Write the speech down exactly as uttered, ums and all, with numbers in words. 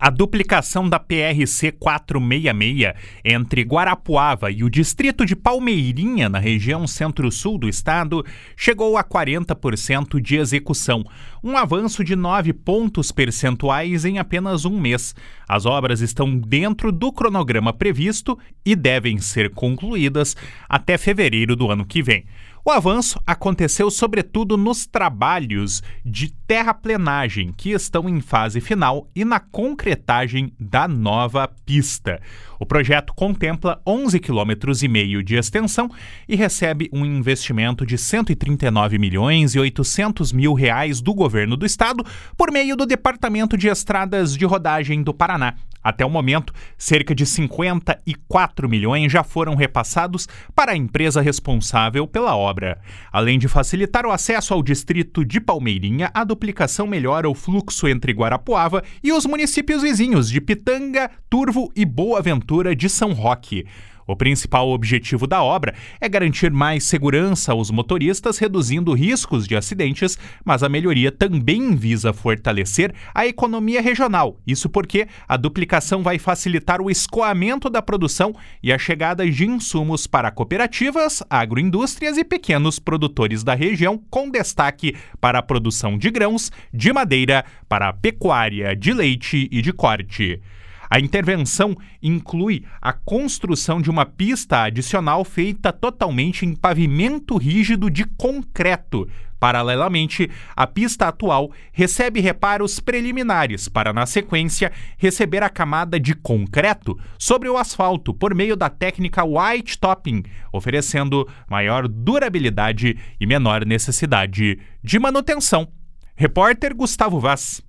A duplicação da P R C quatrocentos e sessenta e seis entre Guarapuava e o distrito de Palmeirinha, na região centro-sul do estado, chegou a quarenta por cento de execução, um avanço de nove pontos percentuais em apenas um mês. As obras estão dentro do cronograma previsto e devem ser concluídas até fevereiro do ano que vem. O avanço aconteceu sobretudo nos trabalhos de terraplenagem, que estão em fase final, e na concretagem da nova pista. O projeto contempla onze quilômetros e meio de extensão e recebe um investimento de cento e trinta e nove milhões e oitocentos mil reais do governo do estado por meio do Departamento de Estradas de Rodagem do Paraná. Até o momento, cerca de cinquenta e quatro milhões já foram repassados para a empresa responsável pela obra. Além de facilitar o acesso ao distrito de Palmeirinha, a duplicação melhora o fluxo entre Guarapuava e os municípios vizinhos de Pitanga, Turvo e Boa Ventura de São Roque. O principal objetivo da obra é garantir mais segurança aos motoristas, reduzindo riscos de acidentes, mas a melhoria também visa fortalecer a economia regional. Isso porque a duplicação vai facilitar o escoamento da produção e a chegada de insumos para cooperativas, agroindústrias e pequenos produtores da região, com destaque para a produção de grãos, de madeira, para a pecuária, de leite e de corte. A intervenção inclui a construção de uma pista adicional feita totalmente em pavimento rígido de concreto. Paralelamente, a pista atual recebe reparos preliminares para, na sequência, receber a camada de concreto sobre o asfalto por meio da técnica white topping, oferecendo maior durabilidade e menor necessidade de manutenção. Repórter Gustavo Vaz.